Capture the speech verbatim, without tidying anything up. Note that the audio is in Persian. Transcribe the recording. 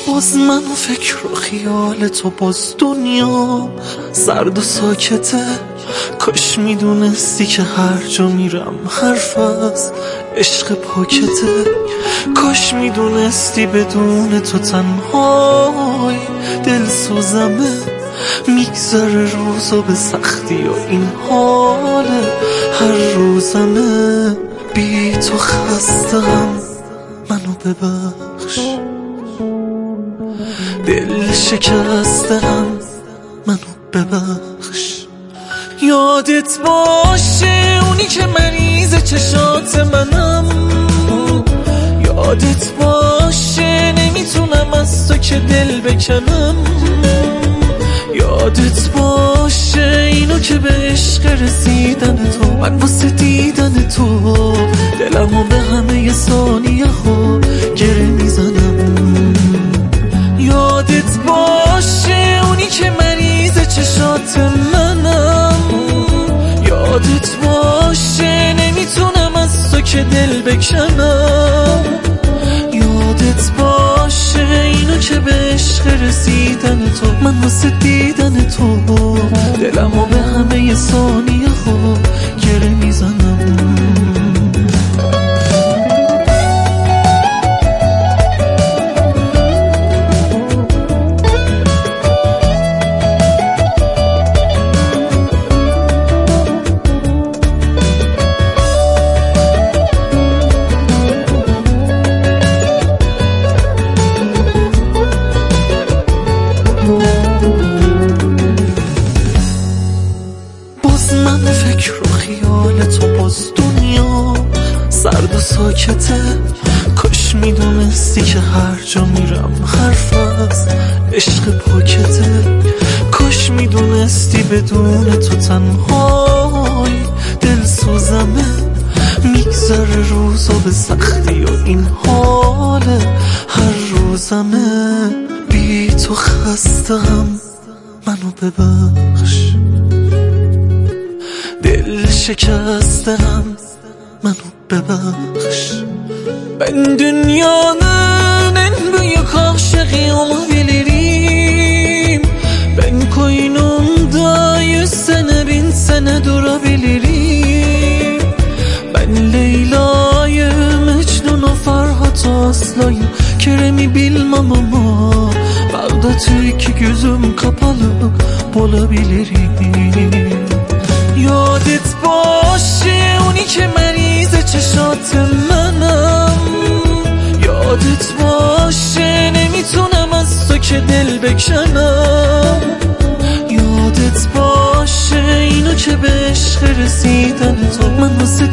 باز من و فکر و خیال تو، باز دنیا سرد و ساکته. کاش میدونستی که هر جا میرم حرف از عشق پاکته. کاش میدونستی بدون تو تنهای دل سوزمه. میگذره روزا به سختی و این حال هر روزمه. بی تو خستم، منو ببخش. دل شکستم، منو ببخش. یادت باشه اونی که مریض چشات منم. یادت باشه نمیتونم از تو که دل بکنم. یادت باشه اینو که به عشق رسیدن تو، من واسه دیدن تو دلمو به همه ثانیه ها گره میزنم. یادت باشه اونی که مریض چشات منم. یادت باشه نمیتونم از تو که دل بکنم. یادت باشه اینو که به عشق رسیدن تو، من واسه دیدن تو دلمو به همه ثانیه ها گره میزنم. باز من فکر و خیال تو، باز دنیا سرد و ساکته. کاش میدونستی که هر جا میرم حرف از عشق پاکته. کاش میدونستی بدون تو تنهای دل سوزمه. میگذره روزا به سختی و این حال هر روزمه. بی تو خستم، منو ببخش. دل şikəstəm, mənə bəbəx. Ben dünyanın en büyük aşığı olabilirim. Ben koynunda yüz sene bin sene durabilirim. Ben Leyla'yı, Mecnun'u, Ferhat'ı, Aslı'yı, Kerem'i bilmem ama Bağdat'ı iki gözüm kapalı bulabilirim. یادت باشه اونی که مریض چشات منم. یادت باشه نمیتونم از تو که دل بکنم. یادت باشه اینو که به عشق رسیدن تو، من واسه